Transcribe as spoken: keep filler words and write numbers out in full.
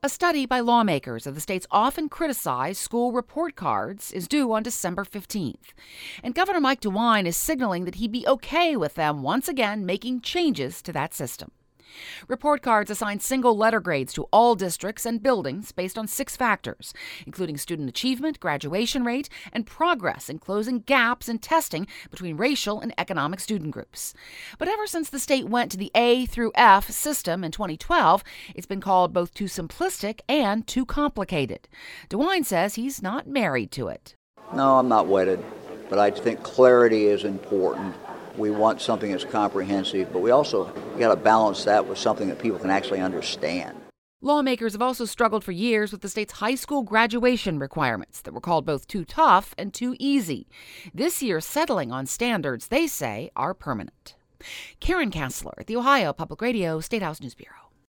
A study by lawmakers of the state's often criticized school report cards is due on December fifteenth. And Governor Mike DeWine is signaling that he'd be okay with them once again making changes to that system. Report cards assign single letter grades to all districts and buildings based on six factors, including student achievement, graduation rate, and progress in closing gaps in testing between racial and economic student groups. But ever since the state went to the A through F system in twenty twelve, it's been called both too simplistic and too complicated. DeWine says he's not married to it. No, I'm not wedded, but I think clarity is important. We want something that's comprehensive, but we also got to balance that with something that people can actually understand. Lawmakers have also struggled for years with the state's high school graduation requirements that were called both too tough and too easy. This year, settling on standards they say are permanent. Karen Kassler at the Ohio Public Radio State House News Bureau.